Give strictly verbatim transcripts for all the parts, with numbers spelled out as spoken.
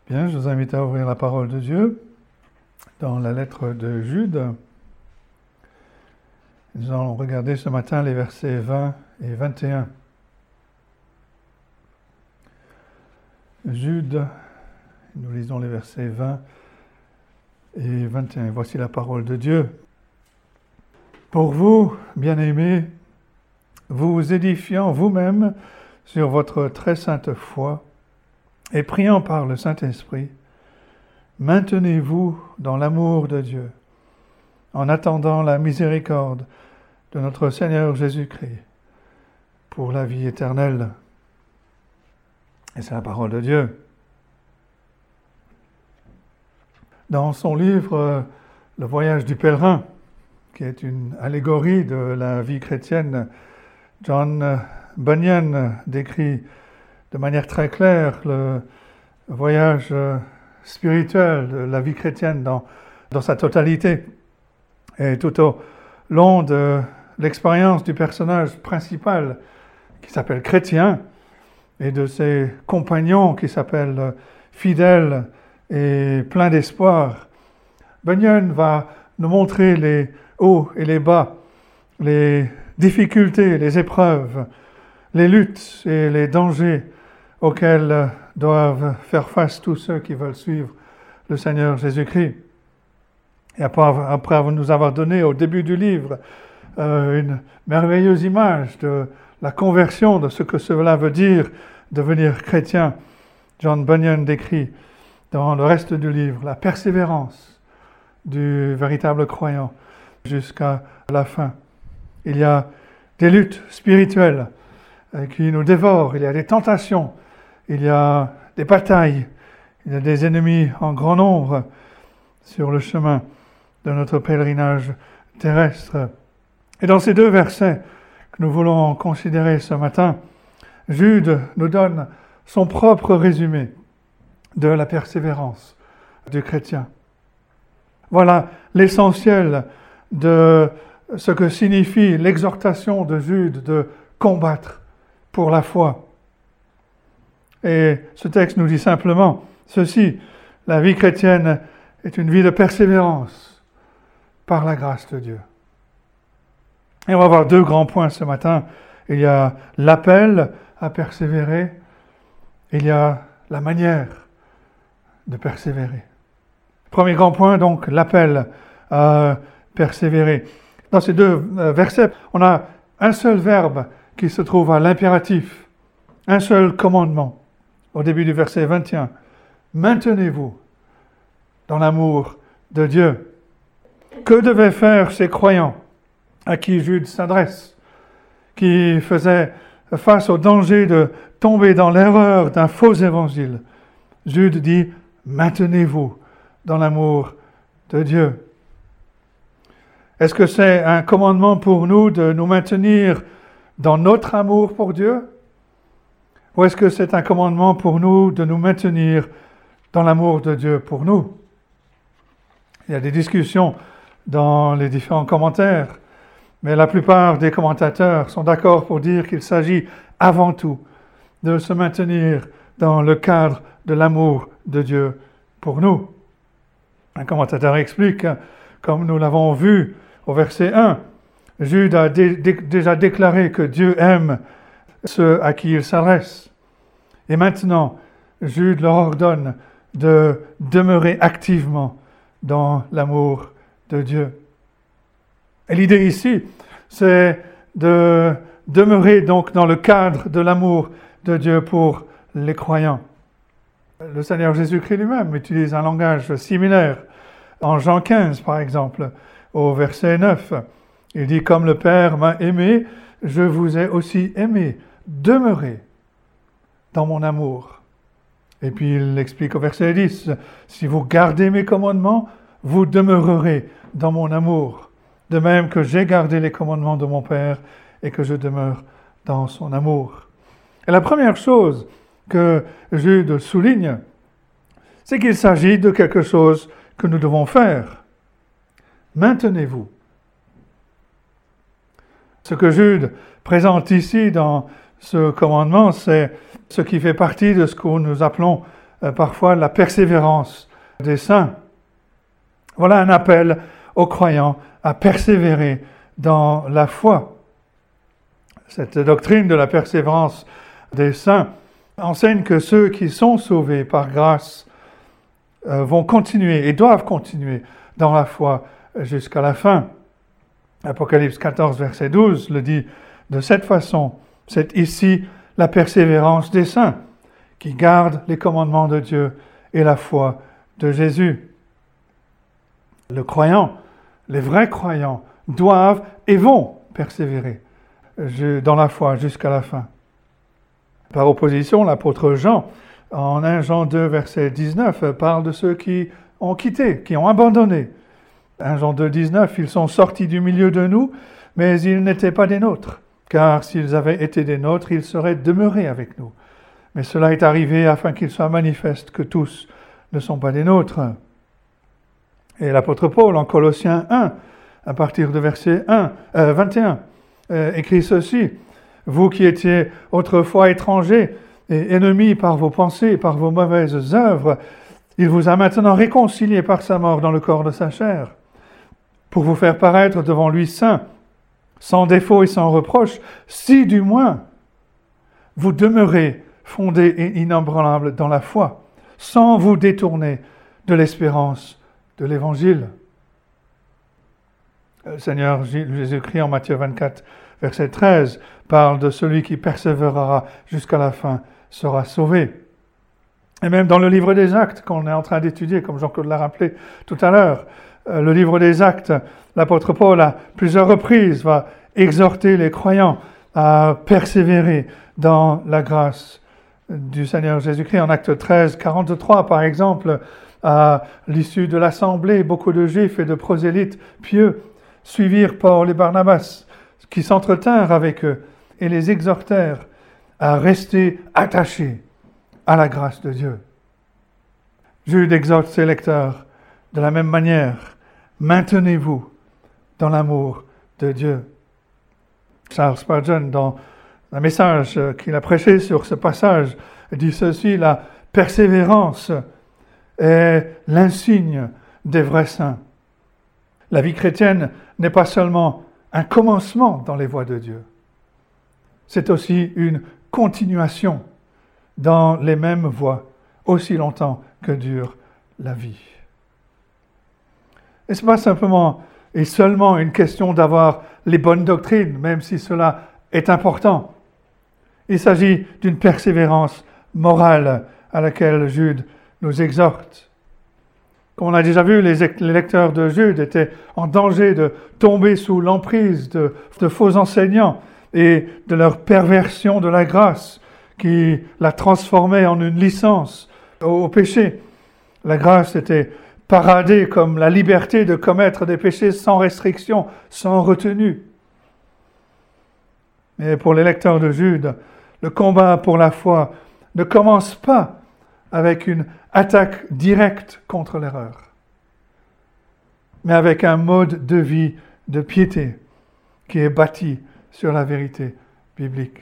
Bien, je vous invite à ouvrir la parole de Dieu dans la lettre de Jude. Nous allons regarder ce matin les versets vingt et vingt et un. Jude, nous lisons les versets vingt et vingt et un. Voici la parole de Dieu. Pour vous, bien-aimés, vous édifiant vous-même sur votre très sainte foi, et priant par le Saint-Esprit, maintenez-vous dans l'amour de Dieu, en attendant la miséricorde de notre Seigneur Jésus-Christ pour la vie éternelle. Et c'est la parole de Dieu. Dans son livre « Le voyage du pèlerin », qui est une allégorie de la vie chrétienne, John Bunyan décrit de manière très claire le voyage spirituel de la vie chrétienne dans, dans sa totalité. Et tout au long de l'expérience du personnage principal qui s'appelle Chrétien et de ses compagnons qui s'appellent fidèles et pleins d'espoir, Bunyan va nous montrer les hauts et les bas, les difficultés, les épreuves, les luttes et les dangers auxquels doivent faire face tous ceux qui veulent suivre le Seigneur Jésus-Christ. Et après, après nous avoir donné au début du livre euh, une merveilleuse image de la conversion, de ce que cela veut dire devenir chrétien, John Bunyan décrit dans le reste du livre la persévérance du véritable croyant jusqu'à la fin. Il y a des luttes spirituelles qui nous dévorent, il y a des tentations, il y a des batailles, il y a des ennemis en grand nombre sur le chemin de notre pèlerinage terrestre. Et dans ces deux versets que nous voulons considérer ce matin, Jude nous donne son propre résumé de la persévérance du chrétien. Voilà l'essentiel de ce que signifie l'exhortation de Jude de combattre pour la foi. Et ce texte nous dit simplement ceci: la vie chrétienne est une vie de persévérance par la grâce de Dieu. Et on va voir deux grands points ce matin. Il y a l'appel à persévérer, il y a la manière de persévérer. Premier grand point, donc, l'appel à persévérer. Dans ces deux versets, on a un seul verbe qui se trouve à l'impératif, un seul commandement. Au début du verset vingt et un, maintenez-vous dans l'amour de Dieu. Que devaient faire ces croyants à qui Jude s'adresse, qui faisaient face au danger de tomber dans l'erreur d'un faux évangile? Jude dit, maintenez-vous dans l'amour de Dieu. Est-ce que c'est un commandement pour nous de nous maintenir dans notre amour pour Dieu? Ou est-ce que c'est un commandement pour nous de nous maintenir dans l'amour de Dieu pour nous? Il y a des discussions dans les différents commentaires, mais la plupart des commentateurs sont d'accord pour dire qu'il s'agit avant tout de se maintenir dans le cadre de l'amour de Dieu pour nous. Un commentateur explique, comme nous l'avons vu au verset un, Jude a dé- dé- déjà déclaré que Dieu aime ceux à qui il s'adresse. Et maintenant, Jude leur ordonne de demeurer activement dans l'amour de Dieu. Et l'idée ici, c'est de demeurer donc dans le cadre de l'amour de Dieu pour les croyants. Le Seigneur Jésus-Christ lui-même utilise un langage similaire. En Jean quinze, par exemple, au verset neuf, il dit « Comme le Père m'a aimé, je vous ai aussi aimé. Demeurez dans mon amour. » Et puis il explique au verset dix, « Si vous gardez mes commandements, vous demeurerez dans mon amour. De même que j'ai gardé les commandements de mon Père et que je demeure dans son amour. » Et la première chose que Jude souligne, c'est qu'il s'agit de quelque chose que nous devons faire. Maintenez-vous. Ce que Jude présente ici dans ce commandement, c'est ce qui fait partie de ce que nous appelons euh, parfois la persévérance des saints. Voilà un appel aux croyants à persévérer dans la foi. Cette doctrine de la persévérance des saints enseigne que ceux qui sont sauvés par grâce euh, vont continuer et doivent continuer dans la foi jusqu'à la fin. Apocalypse quatorze, verset douze le dit de cette façon. C'est ici la persévérance des saints qui gardent les commandements de Dieu et la foi de Jésus. Le croyant, les vrais croyants, doivent et vont persévérer dans la foi jusqu'à la fin. Par opposition, l'apôtre Jean, en premier Jean deux, verset dix-neuf, parle de ceux qui ont quitté, qui ont abandonné. premier Jean deux, dix-neuf, ils sont sortis du milieu de nous, mais ils n'étaient pas des nôtres, car s'ils avaient été des nôtres, ils seraient demeurés avec nous. Mais cela est arrivé afin qu'il soit manifeste que tous ne sont pas des nôtres. Et l'apôtre Paul, en Colossiens un, à partir de verset un, euh, vingt et un, euh, écrit ceci. « Vous qui étiez autrefois étrangers et ennemis par vos pensées et par vos mauvaises œuvres, il vous a maintenant réconciliés par sa mort dans le corps de sa chair, pour vous faire paraître devant lui saint, sans défaut et sans reproche, si du moins vous demeurez fondés et inébranlables dans la foi, sans vous détourner de l'espérance de l'Évangile. » Le Seigneur Jésus-Christ en Matthieu vingt-quatre, verset treize, parle de celui qui persévérera jusqu'à la fin sera sauvé. Et même dans le livre des Actes, qu'on est en train d'étudier, comme Jean-Claude l'a rappelé tout à l'heure, le livre des Actes, l'apôtre Paul, à plusieurs reprises, va exhorter les croyants à persévérer dans la grâce du Seigneur Jésus-Christ. En Acte treize, quarante-trois, par exemple, à l'issue de l'assemblée, beaucoup de Juifs et de prosélytes pieux suivirent Paul et Barnabas, qui s'entretinrent avec eux et les exhortèrent à rester attachés à la grâce de Dieu. Jude exhorte ses lecteurs de la même manière. Maintenez-vous dans l'amour de Dieu. Charles Spurgeon, dans un message qu'il a prêché sur ce passage, dit ceci: la persévérance est l'insigne des vrais saints. La vie chrétienne n'est pas seulement un commencement dans les voies de Dieu, c'est aussi une continuation dans les mêmes voies, aussi longtemps que dure la vie. Et ce n'est pas simplement et seulement une question d'avoir les bonnes doctrines, même si cela est important. Il s'agit d'une persévérance morale à laquelle Jude nous exhorte. Comme on a déjà vu, les, les lecteurs de Jude étaient en danger de tomber sous l'emprise de, de faux enseignants et de leur perversion de la grâce qui la transformait en une licence au, au péché. La grâce était paradée comme la liberté de commettre des péchés sans restriction, sans retenue. Mais pour les lecteurs de Jude, le combat pour la foi ne commence pas avec une attaque directe contre l'erreur, mais avec un mode de vie de piété qui est bâti sur la vérité biblique.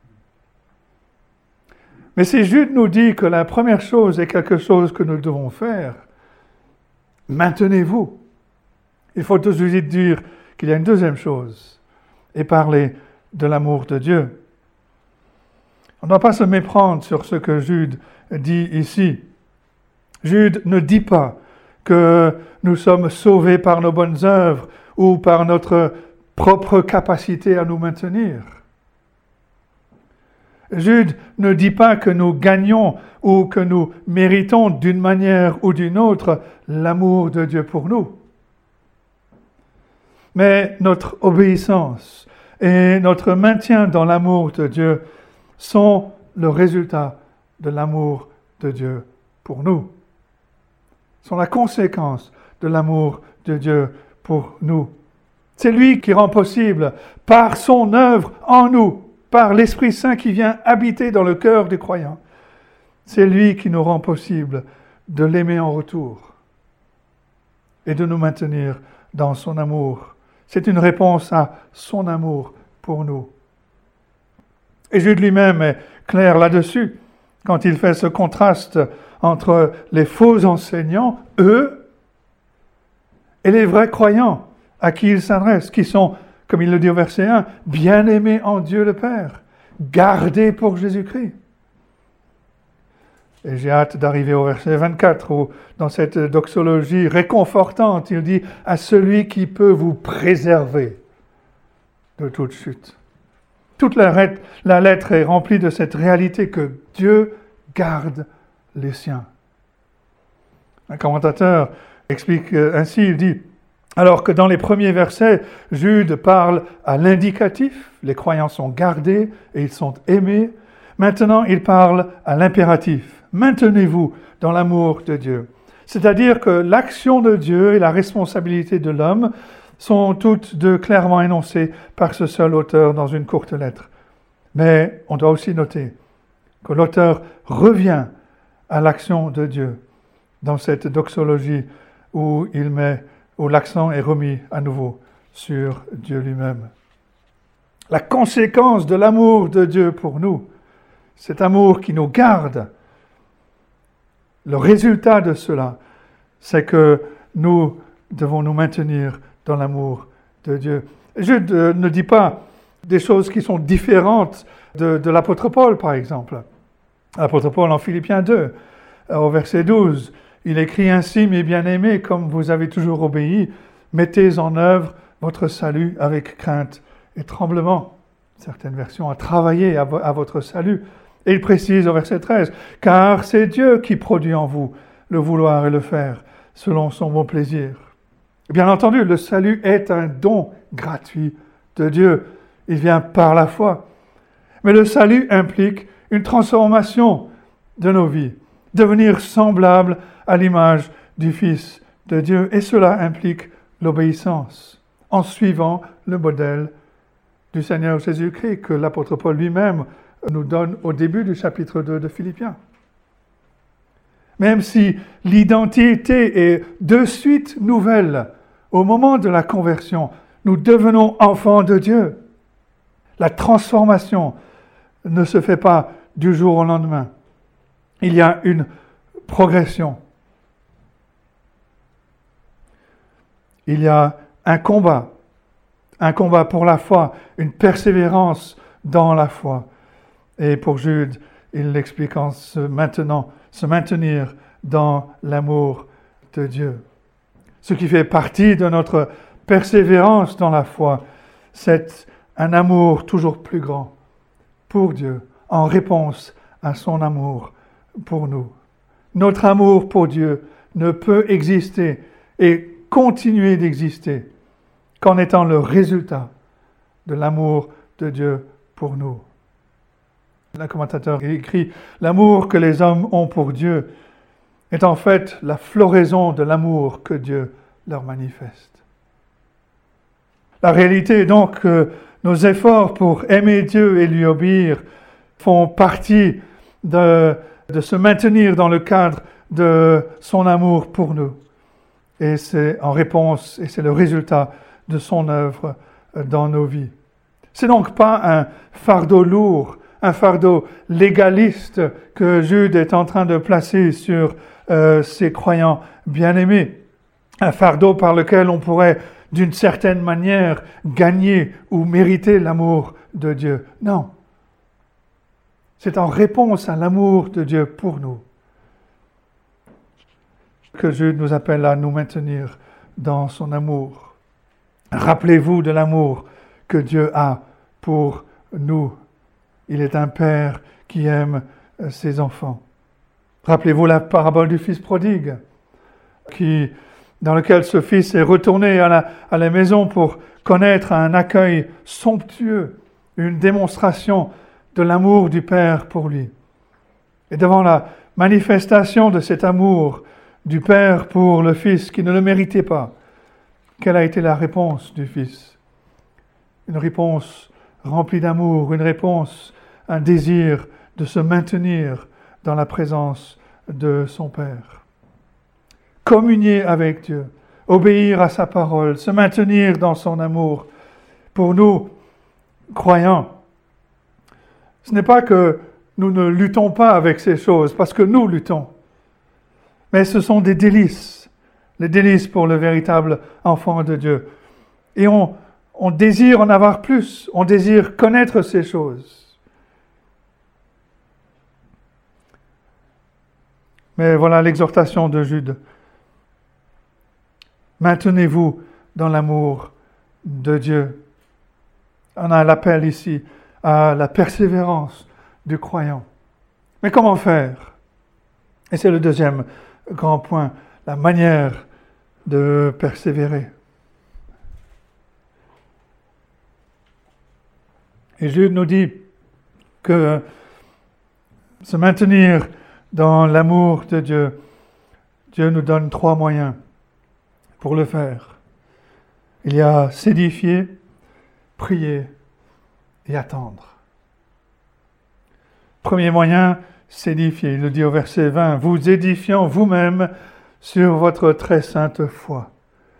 Mais si Jude nous dit que la première chose est quelque chose que nous devons faire, maintenez-vous, il faut tout de suite dire qu'il y a une deuxième chose, et parler de l'amour de Dieu. On ne doit pas se méprendre sur ce que Jude dit ici. Jude ne dit pas que nous sommes sauvés par nos bonnes œuvres ou par notre propre capacité à nous maintenir. Jude ne dit pas que nous gagnons ou que nous méritons d'une manière ou d'une autre l'amour de Dieu pour nous. Mais notre obéissance et notre maintien dans l'amour de Dieu sont le résultat de l'amour de Dieu pour nous, sont la conséquence de l'amour de Dieu pour nous. C'est lui qui rend possible, par son œuvre en nous, par l'Esprit Saint qui vient habiter dans le cœur du croyant, c'est lui qui nous rend possible de l'aimer en retour et de nous maintenir dans son amour. C'est une réponse à son amour pour nous. Et Jude lui-même est clair là-dessus, quand il fait ce contraste entre les faux enseignants, eux, et les vrais croyants à qui il s'adresse, qui sont, comme il le dit au verset un, bien-aimés en Dieu le Père, gardés pour Jésus-Christ. Et j'ai hâte d'arriver au verset vingt-quatre, où dans cette doxologie réconfortante, il dit « à celui qui peut vous préserver de toute chute ». Toute la, la lettre est remplie de cette réalité que Dieu garde les siens. Un commentateur explique ainsi, il dit « alors que dans les premiers versets, Jude parle à l'indicatif, les croyants sont gardés et ils sont aimés, maintenant il parle à l'impératif. Maintenez-vous dans l'amour de Dieu. » C'est-à-dire que l'action de Dieu et la responsabilité de l'homme sont toutes deux clairement énoncées par ce seul auteur dans une courte lettre. Mais on doit aussi noter que l'auteur revient à l'action de Dieu dans cette doxologie où il met, où l'accent est remis à nouveau sur Dieu lui-même. La conséquence de l'amour de Dieu pour nous, cet amour qui nous garde, le résultat de cela, c'est que nous devons nous maintenir dans l'amour de Dieu. Je ne dis pas des choses qui sont différentes de, de l'apôtre Paul, par exemple. L'apôtre Paul en Philippiens deux, au verset douze, il écrit ainsi, mes bien-aimés, comme vous avez toujours obéi, mettez en œuvre votre salut avec crainte et tremblement. Certaines versions ont travaillé à, vo- à votre salut. Et il précise au verset treize, « Car c'est Dieu qui produit en vous le vouloir et le faire, selon son bon plaisir. » Bien entendu, le salut est un don gratuit de Dieu. Il vient par la foi. Mais le salut implique une transformation de nos vies, devenir semblable à l'image du Fils de Dieu. Et cela implique l'obéissance, en suivant le modèle du Seigneur Jésus-Christ que l'apôtre Paul lui-même nous donne au début du chapitre deux de Philippiens. Même si l'identité est de suite nouvelle au moment de la conversion, nous devenons enfants de Dieu. La transformation ne se fait pas du jour au lendemain. Il y a une progression. Il y a un combat, un combat pour la foi, une persévérance dans la foi. Et pour Jude, il l'explique en se maintenant, se maintenir dans l'amour de Dieu. Ce qui fait partie de notre persévérance dans la foi, c'est un amour toujours plus grand pour Dieu, en réponse à son amour pour nous. Notre amour pour Dieu ne peut exister et continuer d'exister qu'en étant le résultat de l'amour de Dieu pour nous. Le commentateur écrit « L'amour que les hommes ont pour Dieu est en fait la floraison de l'amour que Dieu leur manifeste. » La réalité est donc que nos efforts pour aimer Dieu et lui obéir font partie de, de se maintenir dans le cadre de son amour pour nous. Et c'est en réponse, et c'est le résultat de son œuvre dans nos vies. C'est donc pas un fardeau lourd, un fardeau légaliste que Jude est en train de placer sur euh, ses croyants bien-aimés. Un fardeau par lequel on pourrait, d'une certaine manière, gagner ou mériter l'amour de Dieu. Non. C'est en réponse à l'amour de Dieu pour nous que Jude nous appelle à nous maintenir dans son amour. Rappelez-vous de l'amour que Dieu a pour nous. Il est un père qui aime ses enfants. Rappelez-vous la parabole du fils prodigue, qui, dans lequel ce fils est retourné à la, à la maison pour connaître un accueil somptueux, une démonstration de l'amour du Père pour lui. Et devant la manifestation de cet amour du Père pour le Fils qui ne le méritait pas, quelle a été la réponse du Fils? Une réponse remplie d'amour, une réponse, un désir de se maintenir dans la présence de son Père. Communier avec Dieu, obéir à sa parole, se maintenir dans son amour. Pour nous, croyants, ce n'est pas que nous ne luttons pas avec ces choses, parce que nous luttons. mais ce sont des délices, les délices pour le véritable enfant de Dieu. Et on, on désire en avoir plus, on désire connaître ces choses. Mais voilà l'exhortation de Jude. Maintenez-vous dans l'amour de Dieu. On a l'appel ici à la persévérance du croyant. Mais comment faire? Et c'est le deuxième grand point, la manière de persévérer. Et Jude nous dit que se maintenir dans l'amour de Dieu, Dieu nous donne trois moyens pour le faire. Il y a s'édifier, prier et attendre. Premier moyen, s'édifier. Il le dit au verset vingt, vous édifiant vous-même sur votre très sainte foi.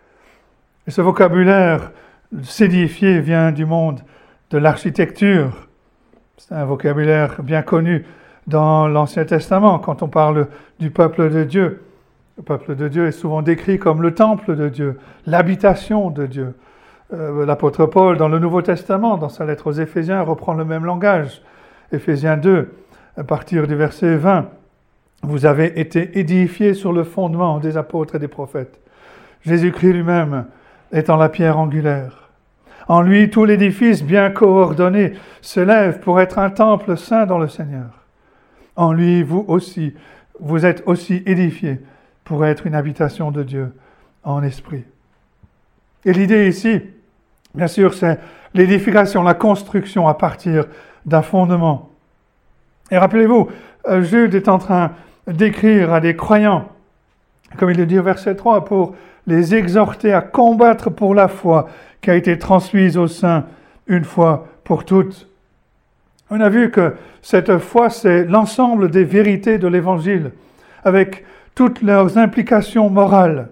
Et ce vocabulaire, s'édifier, vient du monde de l'architecture. C'est un vocabulaire bien connu dans l'Ancien Testament, quand on parle du peuple de Dieu. Le peuple de Dieu est souvent décrit comme le temple de Dieu, l'habitation de Dieu. Euh, l'apôtre Paul, dans le Nouveau Testament, dans sa lettre aux Éphésiens, reprend le même langage. Éphésiens deux, à partir du verset vingt, « Vous avez été édifiés sur le fondement des apôtres et des prophètes. Jésus-Christ lui-même étant la pierre angulaire. En lui, tout l'édifice bien coordonné se lève pour être un temple saint dans le Seigneur. En lui, vous aussi, vous êtes aussi édifiés pour être une habitation de Dieu en esprit. » Et l'idée ici, bien sûr, c'est l'édification, la construction à partir d'un fondement. Et rappelez-vous, Jude est en train d'écrire à des croyants, comme il le dit au verset trois, pour les exhorter à combattre pour la foi qui a été transmise au sein une fois pour toutes. On a vu que cette foi, c'est l'ensemble des vérités de l'Évangile, avec toutes leurs implications morales.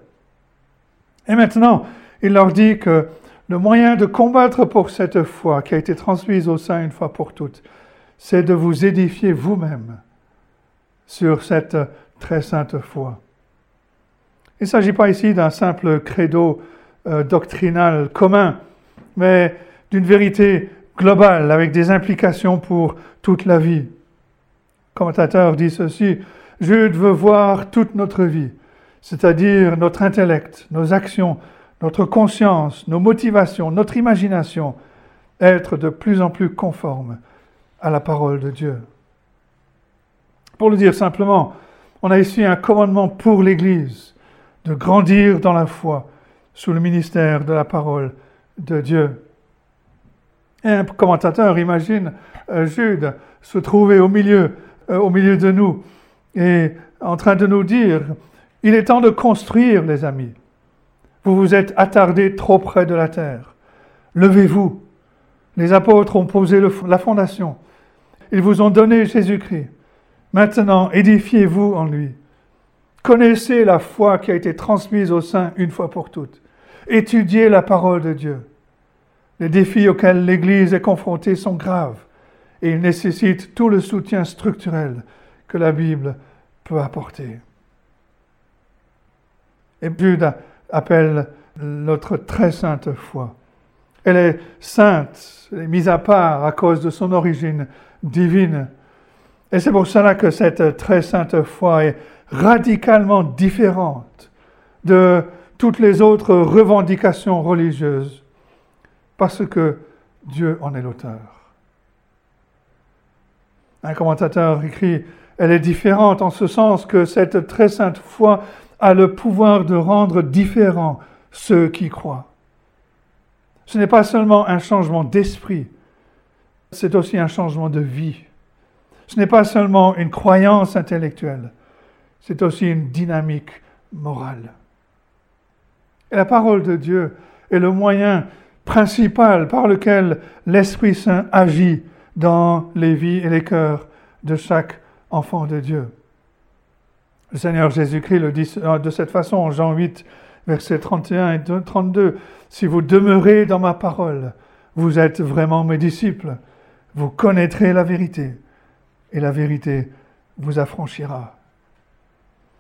Et maintenant, il leur dit que le moyen de combattre pour cette foi qui a été transmise au sein une fois pour toutes, c'est de vous édifier vous-même sur cette très sainte foi. Il ne s'agit pas ici d'un simple credo euh, doctrinal commun, mais d'une vérité globale avec des implications pour toute la vie. Le commentateur dit ceci, « Jude veut voir toute notre vie, c'est-à-dire notre intellect, nos actions, notre conscience, nos motivations, notre imagination, être de plus en plus conformes à la parole de Dieu. » Pour le dire simplement, on a ici un commandement pour l'Église de grandir dans la foi sous le ministère de la parole de Dieu. Et un commentateur imagine euh, Jude se trouver au milieu, euh, au milieu de nous et en train de nous dire, il est temps de construire, les amis. Vous vous êtes attardés trop près de la terre. Levez-vous. Les apôtres ont posé le, la fondation. Ils vous ont donné Jésus-Christ. Maintenant, édifiez-vous en lui. Connaissez la foi qui a été transmise au sein une fois pour toutes. Étudiez la parole de Dieu. Les défis auxquels l'Église est confrontée sont graves et ils nécessitent tout le soutien structurel que la Bible peut apporter. Et Jude appelle notre très sainte foi. Elle est sainte, elle est mise à part à cause de son origine divine. Et c'est pour cela que cette très sainte foi est radicalement différente de toutes les autres revendications religieuses, parce que Dieu en est l'auteur. Un commentateur écrit, elle est différente en ce sens que cette très sainte foi a le pouvoir de rendre différents ceux qui croient. Ce n'est pas seulement un changement d'esprit, c'est aussi un changement de vie. Ce n'est pas seulement une croyance intellectuelle, c'est aussi une dynamique morale. Et la parole de Dieu est le moyen principal par lequel l'Esprit Saint agit dans les vies et les cœurs de chaque enfant de Dieu. Le Seigneur Jésus-Christ le dit de cette façon en Jean huit, versets trente et un et trente-deux. « Si vous demeurez dans ma parole, vous êtes vraiment mes disciples. Vous connaîtrez la vérité, et la vérité vous affranchira. »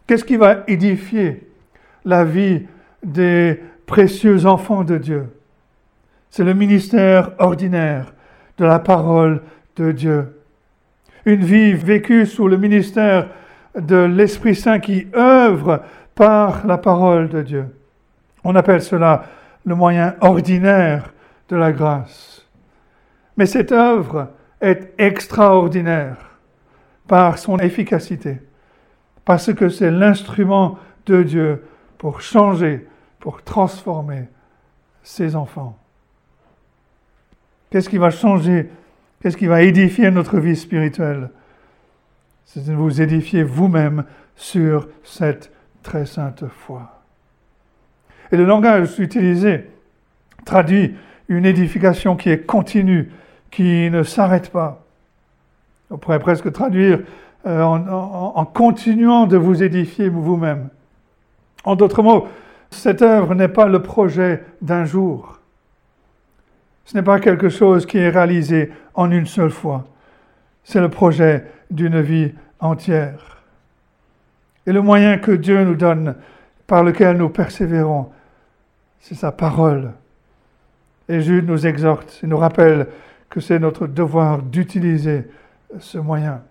Qu'est-ce qui va édifier la vie des précieux enfants de Dieu? C'est le ministère ordinaire de la parole de Dieu. Une vie vécue sous le ministère de l'Esprit Saint qui œuvre par la parole de Dieu. On appelle cela le moyen ordinaire de la grâce. Mais cette œuvre est extraordinaire par son efficacité, parce que c'est l'instrument de Dieu pour changer, pour transformer ses enfants. Qu'est-ce qui va changer? Qu'est-ce qui va édifier notre vie spirituelle? C'est de vous édifier vous-même sur cette très sainte foi. Et le langage utilisé traduit une édification qui est continue, qui ne s'arrête pas. On pourrait presque traduire euh, en, en, en continuant de vous édifier vous-même. En d'autres mots, cette œuvre n'est pas le projet d'un jour. Ce n'est pas quelque chose qui est réalisé en une seule fois. C'est le projet d'une vie entière. Et le moyen que Dieu nous donne, par lequel nous persévérons, c'est sa parole. Et Jude nous exhorte et nous rappelle que c'est notre devoir d'utiliser ce moyen.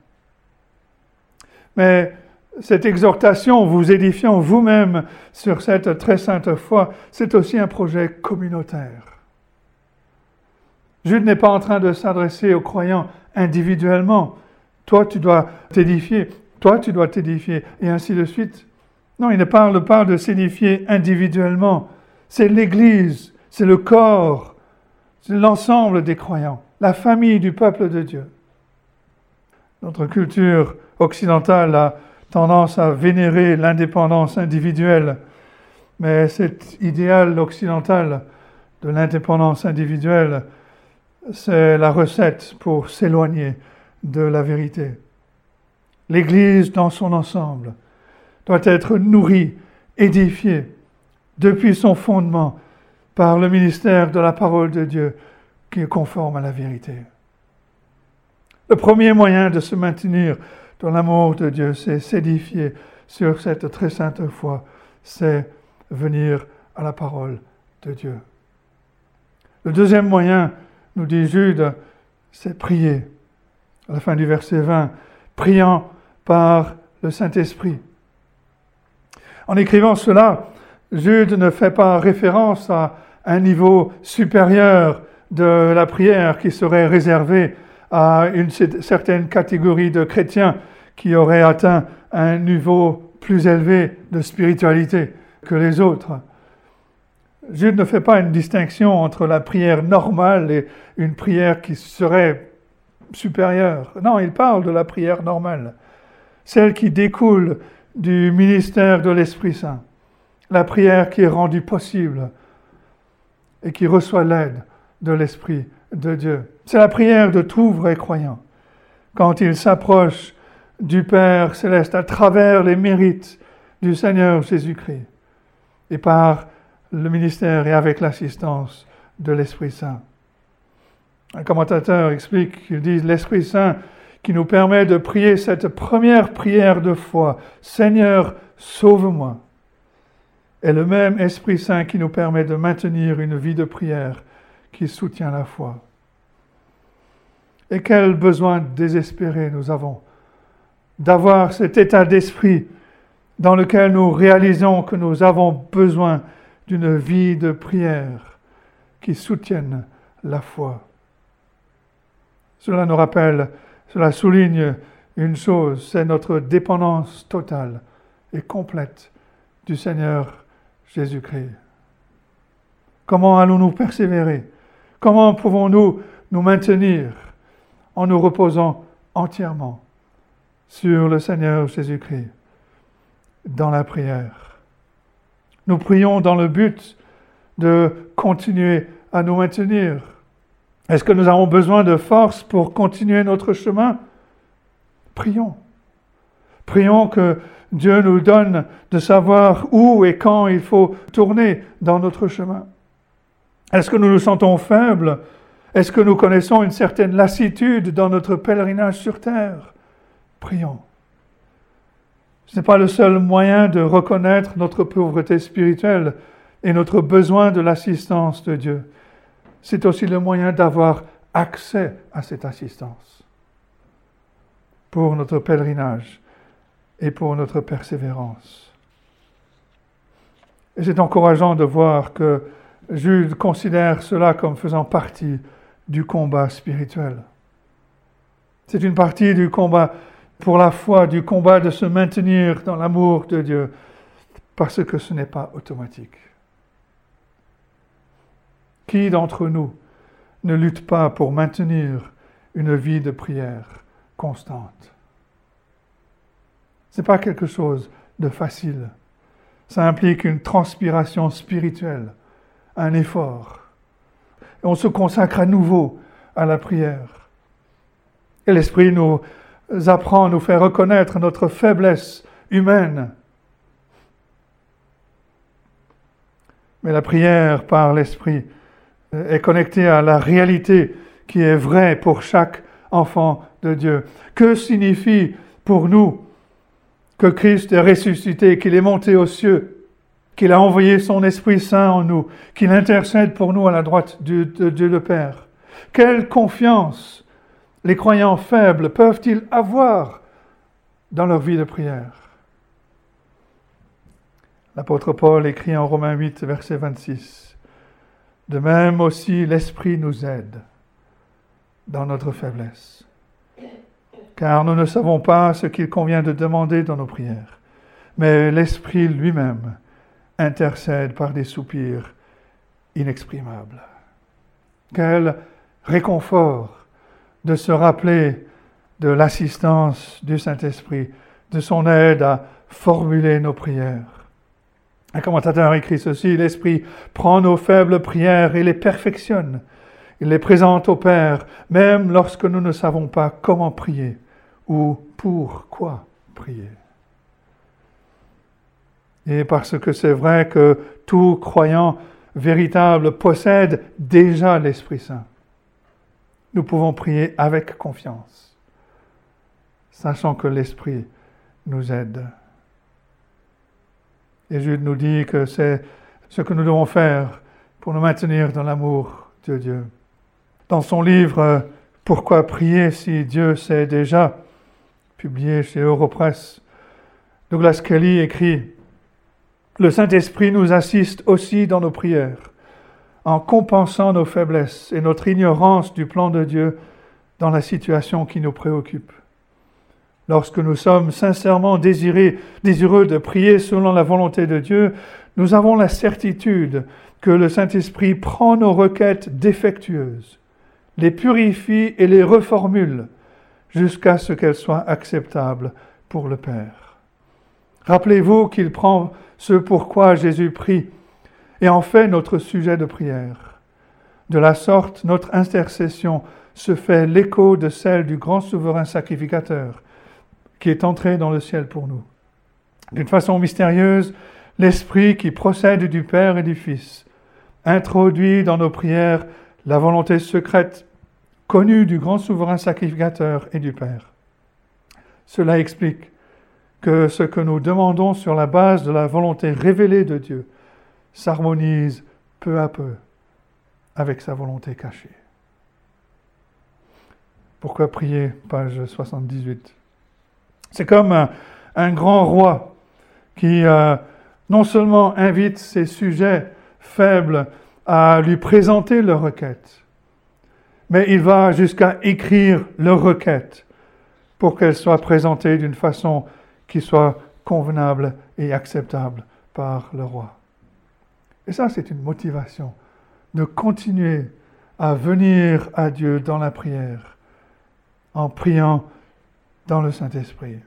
Mais cette exhortation, vous édifiant vous-même sur cette très sainte foi, c'est aussi un projet communautaire. Jude n'est pas en train de s'adresser aux croyants individuellement. Toi, tu dois t'édifier. Toi, tu dois t'édifier. Et ainsi de suite. Non, il ne parle pas de s'édifier individuellement. C'est l'Église, c'est le corps, c'est l'ensemble des croyants, la famille du peuple de Dieu. Notre culture occidentale a tendance à vénérer l'indépendance individuelle, mais cet idéal occidental de l'indépendance individuelle, c'est la recette pour s'éloigner de la vérité. L'Église dans son ensemble doit être nourrie, édifiée depuis son fondement par le ministère de la parole de Dieu qui est conforme à la vérité. Le premier moyen de se maintenir dans l'amour de Dieu, c'est s'édifier sur cette très sainte foi, c'est venir à la parole de Dieu. Le deuxième moyen, nous dit Jude, c'est prier. À la fin du verset vingt, priant par le Saint-Esprit. En écrivant cela, Jude ne fait pas référence à un niveau supérieur de la prière qui serait réservé à une certaine catégorie de chrétiens qui auraient atteint un niveau plus élevé de spiritualité que les autres. Jude ne fait pas une distinction entre la prière normale et une prière qui serait supérieure. Non, il parle de la prière normale, celle qui découle du ministère de l'Esprit Saint, la prière qui est rendue possible et qui reçoit l'aide de l'Esprit de Dieu. C'est la prière de tout vrai croyant, quand il s'approche du Père céleste à travers les mérites du Seigneur Jésus-Christ et par le ministère et avec l'assistance de l'Esprit Saint. Un commentateur explique qu'il dit « L'Esprit Saint qui nous permet de prier cette première prière de foi, « Seigneur, sauve-moi », est le même Esprit Saint qui nous permet de maintenir une vie de prière qui soutient la foi. Et quel besoin désespéré nous avons d'avoir cet état d'esprit dans lequel nous réalisons que nous avons besoin d'une vie de prière qui soutienne la foi. Cela nous rappelle, cela souligne une chose, c'est notre dépendance totale et complète du Seigneur Jésus-Christ. Comment allons-nous persévérer? Comment pouvons-nous nous maintenir en nous reposant entièrement sur le Seigneur Jésus-Christ dans la prière? Nous prions dans le but de continuer à nous maintenir. Est-ce que nous avons besoin de force pour continuer notre chemin? Prions. Prions que Dieu nous donne de savoir où et quand il faut tourner dans notre chemin. Est-ce que nous nous sentons faibles? Est-ce que nous connaissons une certaine lassitude dans notre pèlerinage sur terre? Prions. Ce n'est pas le seul moyen de reconnaître notre pauvreté spirituelle et notre besoin de l'assistance de Dieu. C'est aussi le moyen d'avoir accès à cette assistance pour notre pèlerinage et pour notre persévérance. Et c'est encourageant de voir que Jude considère cela comme faisant partie du combat spirituel. C'est une partie du combat pour la foi, du combat de se maintenir dans l'amour de Dieu, parce que ce n'est pas automatique. Qui d'entre nous ne lutte pas pour maintenir une vie de prière constante? Ce n'est pas quelque chose de facile. Ça implique une transpiration spirituelle, un effort. Et on se consacre à nouveau à la prière. Et l'Esprit nous apprend, nous fait reconnaître notre faiblesse humaine. Mais la prière par l'Esprit est connectée à la réalité qui est vraie pour chaque enfant de Dieu. Que signifie pour nous que Christ est ressuscité, qu'il est monté aux cieux, qu'il a envoyé son Esprit Saint en nous, qu'il intercède pour nous à la droite de Dieu le Père? Quelle confiance les croyants faibles peuvent-ils avoir dans leur vie de prière? L'apôtre Paul écrit en Romains huit, verset vingt-six, « De même aussi l'Esprit nous aide dans notre faiblesse, car nous ne savons pas ce qu'il convient de demander dans nos prières, mais l'Esprit lui-même intercède par des soupirs inexprimables. » Quel réconfort de se rappeler de l'assistance du Saint-Esprit, de son aide à formuler nos prières. Un commentateur écrit ceci: « L'Esprit prend nos faibles prières et les perfectionne. Il les présente au Père, même lorsque nous ne savons pas comment prier ou pourquoi prier. » Et parce que c'est vrai que tout croyant véritable possède déjà l'Esprit Saint, nous pouvons prier avec confiance, sachant que l'Esprit nous aide. Et Jude nous dit que c'est ce que nous devons faire pour nous maintenir dans l'amour de Dieu. Dans son livre « Pourquoi prier si Dieu sait déjà », publié chez Europresse, Douglas Kelly écrit « Le Saint-Esprit nous assiste aussi dans nos prières, en compensant nos faiblesses et notre ignorance du plan de Dieu dans la situation qui nous préoccupe. Lorsque nous sommes sincèrement désirés, désireux de prier selon la volonté de Dieu, nous avons la certitude que le Saint-Esprit prend nos requêtes défectueuses, les purifie et les reformule jusqu'à ce qu'elles soient acceptables pour le Père. Rappelez-vous qu'il prend ce pourquoi Jésus prie et en fait notre sujet de prière. De la sorte, notre intercession se fait l'écho de celle du grand souverain sacrificateur qui est entré dans le ciel pour nous. D'une façon mystérieuse, l'Esprit qui procède du Père et du Fils introduit dans nos prières la volonté secrète connue du grand souverain sacrificateur et du Père. Cela explique que ce que nous demandons sur la base de la volonté révélée de Dieu s'harmonise peu à peu avec sa volonté cachée. Pourquoi prier? Page soixante-dix-huit. C'est comme un, un grand roi qui euh, non seulement invite ses sujets faibles à lui présenter leurs requêtes, mais il va jusqu'à écrire leurs requêtes pour qu'elles soient présentées d'une façon qui soit convenable et acceptable par le roi. Et ça, c'est une motivation de continuer à venir à Dieu dans la prière, en priant dans le Saint-Esprit.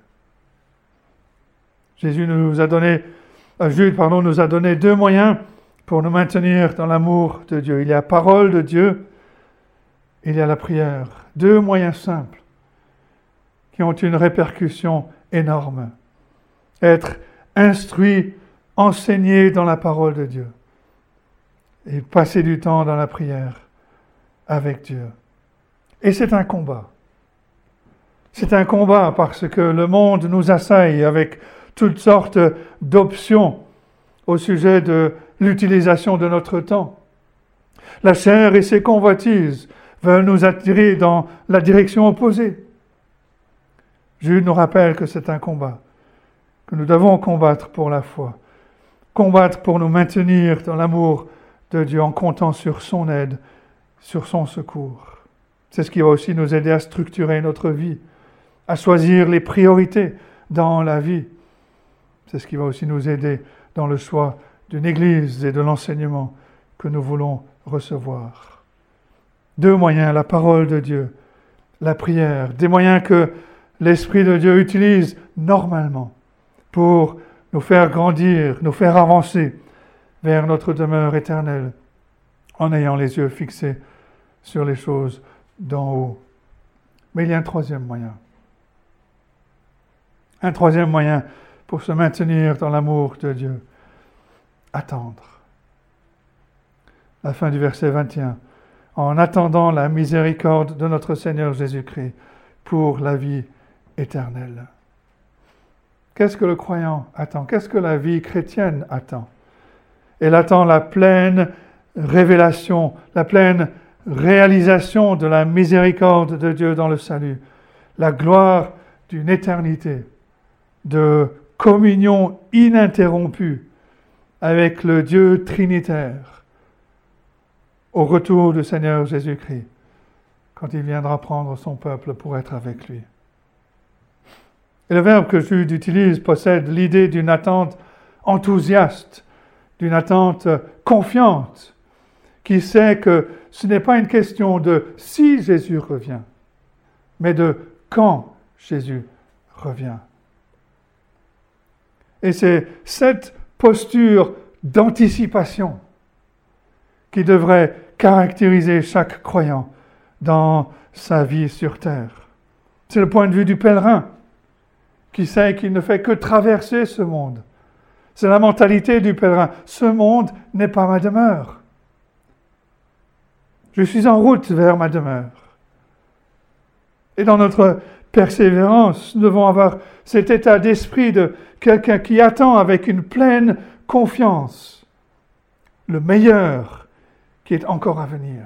Jésus nous a donné, euh, Jude, pardon, nous a donné deux moyens pour nous maintenir dans l'amour de Dieu. Il y a la parole de Dieu, il y a la prière. Deux moyens simples qui ont une répercussion énorme. Être instruit, enseigné dans la parole de Dieu et passer du temps dans la prière avec Dieu. Et c'est un combat. C'est un combat parce que le monde nous assaille avec toutes sortes d'options au sujet de l'utilisation de notre temps. La chair et ses convoitises veulent nous attirer dans la direction opposée. Jude nous rappelle que c'est un combat, que nous devons combattre pour la foi, combattre pour nous maintenir dans l'amour de Dieu en comptant sur son aide, sur son secours. C'est ce qui va aussi nous aider à structurer notre vie, à choisir les priorités dans la vie. C'est ce qui va aussi nous aider dans le choix d'une Église et de l'enseignement que nous voulons recevoir. Deux moyens, la parole de Dieu, la prière, des moyens que l'Esprit de Dieu utilise normalement pour nous faire grandir, nous faire avancer vers notre demeure éternelle en ayant les yeux fixés sur les choses d'en haut. Mais il y a un troisième moyen. Un troisième moyen pour se maintenir dans l'amour de Dieu. Attendre. La fin du verset vingt et un. En attendant la miséricorde de notre Seigneur Jésus-Christ pour la vie éternelle. Qu'est-ce que le croyant attend? Qu'est-ce que la vie chrétienne attend? Elle attend la pleine révélation, la pleine réalisation de la miséricorde de Dieu dans le salut, la gloire d'une éternité, de communion ininterrompue avec le Dieu trinitaire au retour du Seigneur Jésus-Christ, quand il viendra prendre son peuple pour être avec lui. Et le verbe que Jude utilise possède l'idée d'une attente enthousiaste, d'une attente confiante, qui sait que ce n'est pas une question de si Jésus revient, mais de quand Jésus revient. Et c'est cette posture d'anticipation qui devrait caractériser chaque croyant dans sa vie sur terre. C'est le point de vue du pèlerin qui sait qu'il ne fait que traverser ce monde. C'est la mentalité du pèlerin. Ce monde n'est pas ma demeure. Je suis en route vers ma demeure. Et dans notre persévérance, nous devons avoir cet état d'esprit de quelqu'un qui attend avec une pleine confiance le meilleur qui est encore à venir.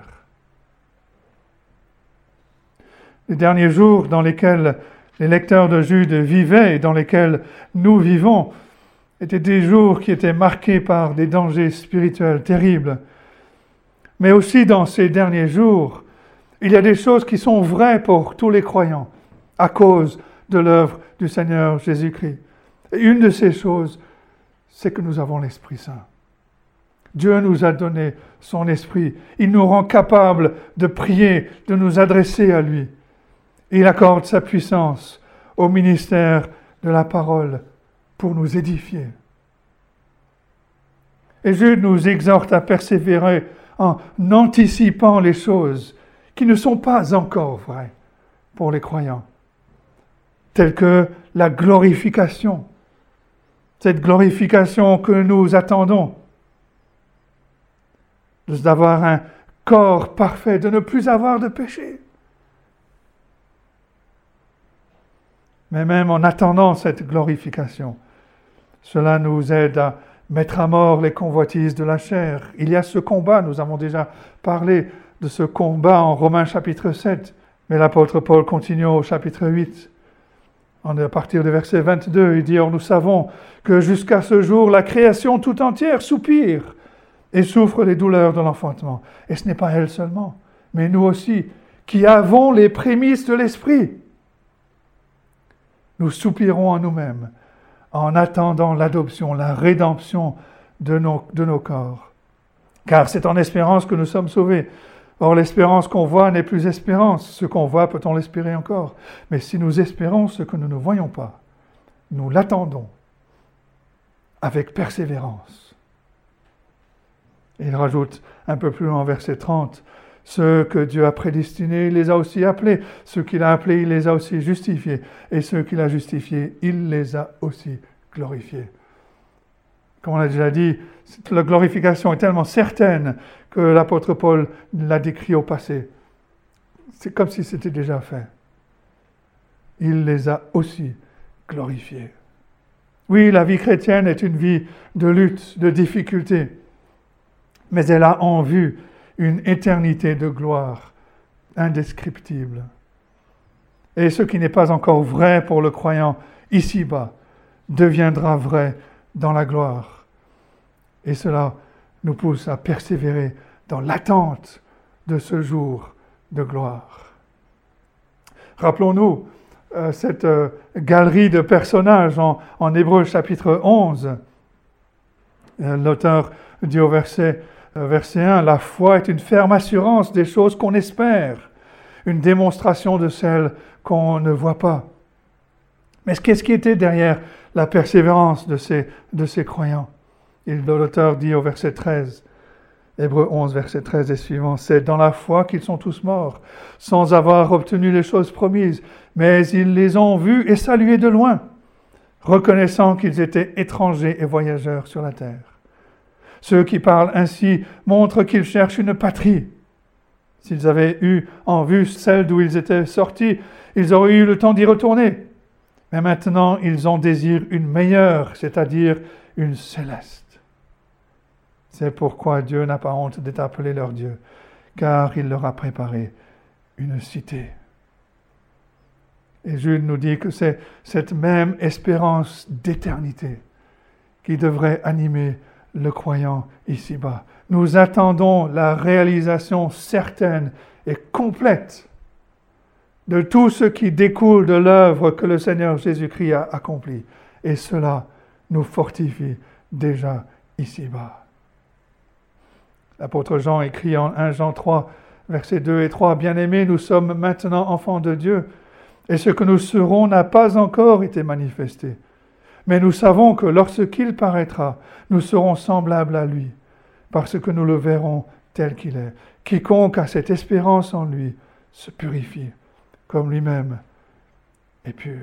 Les derniers jours dans lesquels les lecteurs de Jude vivaient et dans lesquels nous vivons étaient des jours qui étaient marqués par des dangers spirituels terribles. Mais aussi dans ces derniers jours, il y a des choses qui sont vraies pour tous les croyants à cause de l'œuvre du Seigneur Jésus-Christ. Et une de ces choses, c'est que nous avons l'Esprit Saint. Dieu nous a donné son Esprit. Il nous rend capables de prier, de nous adresser à lui. Il accorde sa puissance au ministère de la parole pour nous édifier. Et Jude nous exhorte à persévérer en anticipant les choses qui ne sont pas encore vraies pour les croyants, telles que la glorification, cette glorification que nous attendons, d'avoir un corps parfait, de ne plus avoir de péché. Mais même en attendant cette glorification, cela nous aide à mettre à mort les convoitises de la chair. Il y a ce combat, nous avons déjà parlé de ce combat en Romains chapitre sept, mais l'apôtre Paul continue au chapitre huit. À partir du verset vingt-deux, il dit « Or nous savons que jusqu'à ce jour, la création tout entière soupire et souffre les douleurs de l'enfantement. Et ce n'est pas elle seulement, mais nous aussi, qui avons les prémices de l'Esprit. Nous soupirons en nous-mêmes en attendant l'adoption, la rédemption de nos, de nos corps. Car c'est en espérance que nous sommes sauvés. Or, l'espérance qu'on voit n'est plus espérance. Ce qu'on voit, peut-on l'espérer encore? Mais si nous espérons ce que nous ne voyons pas, nous l'attendons avec persévérance. Et il rajoute un peu plus loin, verset trente, « Ceux que Dieu a prédestinés, il les a aussi appelés. Ceux qu'il a appelés, il les a aussi justifiés. Et ceux qu'il a justifiés, il les a aussi glorifiés. » Comme on l'a déjà dit, la glorification est tellement certaine que l'apôtre Paul l'a décrit au passé. C'est comme si c'était déjà fait. Il les a aussi glorifiés. Oui, la vie chrétienne est une vie de lutte, de difficulté, mais elle a en vue une éternité de gloire indescriptible. Et ce qui n'est pas encore vrai pour le croyant ici-bas deviendra vrai dans la gloire. Et cela nous pousse à persévérer dans l'attente de ce jour de gloire. Rappelons-nous euh, cette euh, galerie de personnages en, en Hébreux chapitre onze. Euh, l'auteur dit au verset, euh, verset un, « La foi est une ferme assurance des choses qu'on espère, une démonstration de celles qu'on ne voit pas. » Mais qu'est-ce qui était derrière la persévérance de ces, de ces croyants? Et l'auteur dit au verset treize, Hébreux onze, verset treize et suivant, « C'est dans la foi qu'ils sont tous morts, sans avoir obtenu les choses promises, mais ils les ont vus et salués de loin, reconnaissant qu'ils étaient étrangers et voyageurs sur la terre. Ceux qui parlent ainsi montrent qu'ils cherchent une patrie. S'ils avaient eu en vue celle d'où ils étaient sortis, ils auraient eu le temps d'y retourner. Mais maintenant, ils en désirent une meilleure, c'est-à-dire une céleste. C'est pourquoi Dieu n'a pas honte d'être appelé leur Dieu, car il leur a préparé une cité. » Et Jude nous dit que c'est cette même espérance d'éternité qui devrait animer le croyant ici-bas. Nous attendons la réalisation certaine et complète de tout ce qui découle de l'œuvre que le Seigneur Jésus-Christ a accomplie. Et cela nous fortifie déjà ici-bas. L'apôtre Jean écrit en premier Jean trois, versets deux et trois, « Bien-aimés, nous sommes maintenant enfants de Dieu, et ce que nous serons n'a pas encore été manifesté. Mais nous savons que lorsqu'il paraîtra, nous serons semblables à lui, parce que nous le verrons tel qu'il est. Quiconque a cette espérance en lui se purifie, comme lui-même est pur. »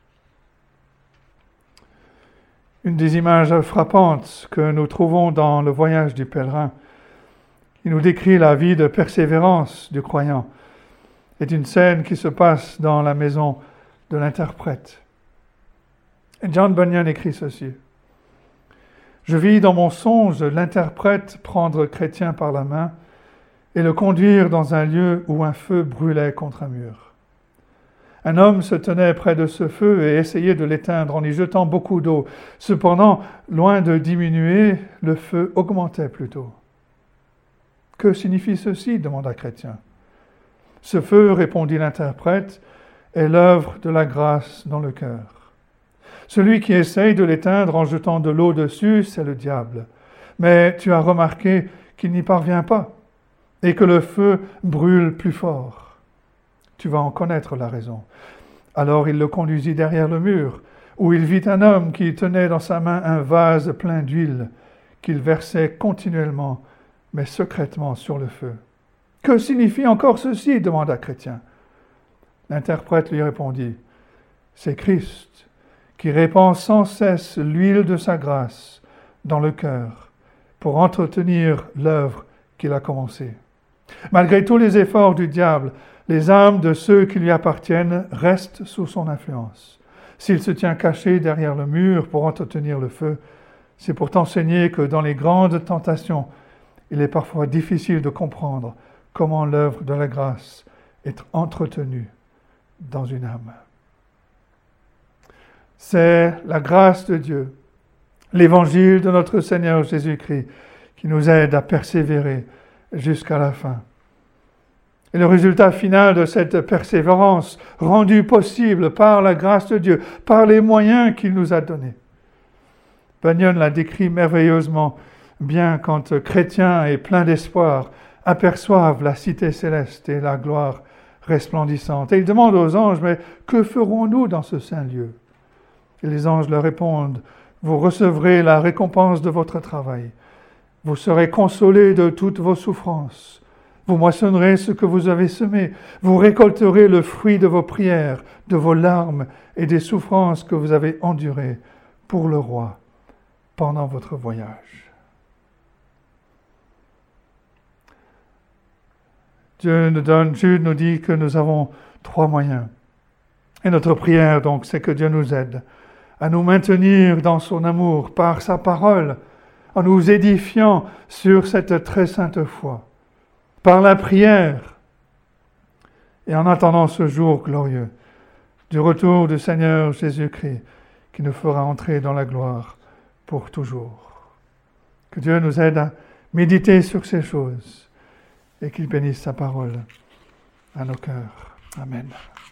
Une des images frappantes que nous trouvons dans le voyage du pèlerin, qui nous décrit la vie de persévérance du croyant, est une scène qui se passe dans la maison de l'interprète. Et John Bunyan écrit ceci. « Je vis dans mon songe l'interprète prendre Chrétien par la main et le conduire dans un lieu où un feu brûlait contre un mur. Un homme se tenait près de ce feu et essayait de l'éteindre en y jetant beaucoup d'eau. Cependant, loin de diminuer, le feu augmentait plutôt. « Que signifie ceci » demanda Chrétien. « Ce feu, répondit l'interprète, est l'œuvre de la grâce dans le cœur. Celui qui essaye de l'éteindre en jetant de l'eau dessus, c'est le diable. Mais tu as remarqué qu'il n'y parvient pas et que le feu brûle plus fort. Tu vas en connaître la raison. » Alors il le conduisit derrière le mur, où il vit un homme qui tenait dans sa main un vase plein d'huile, qu'il versait continuellement, mais secrètement sur le feu. « Que signifie encore ceci » demanda Chrétien. L'interprète lui répondit, « C'est Christ qui répand sans cesse l'huile de sa grâce dans le cœur pour entretenir l'œuvre qu'il a commencée. Malgré tous les efforts du diable, les âmes de ceux qui lui appartiennent restent sous son influence. S'il se tient caché derrière le mur pour entretenir le feu, c'est pour t'enseigner que dans les grandes tentations, il est parfois difficile de comprendre comment l'œuvre de la grâce est entretenue dans une âme. C'est la grâce de Dieu, l'évangile de notre Seigneur Jésus-Christ, qui nous aide à persévérer jusqu'à la fin. Et le résultat final de cette persévérance, rendue possible par la grâce de Dieu, par les moyens qu'il nous a donnés. Bunyan l'a décrit merveilleusement bien quand chrétiens et pleins d'espoir aperçoivent la cité céleste et la gloire resplendissante. Et il demande aux anges, mais que ferons-nous dans ce saint lieu ? Et les anges leur répondent, vous recevrez la récompense de votre travail. Vous serez consolés de toutes vos souffrances. Vous moissonnerez ce que vous avez semé. Vous récolterez le fruit de vos prières, de vos larmes et des souffrances que vous avez endurées pour le roi pendant votre voyage. Dieu nous donne, Jude nous dit que nous avons trois moyens. Et notre prière, donc, c'est que Dieu nous aide à nous maintenir dans son amour par sa parole, en nous édifiant sur cette très sainte foi, par la prière, et en attendant ce jour glorieux du retour du Seigneur Jésus-Christ, qui nous fera entrer dans la gloire pour toujours. Que Dieu nous aide à méditer sur ces choses et qu'il bénisse sa parole à nos cœurs. Amen.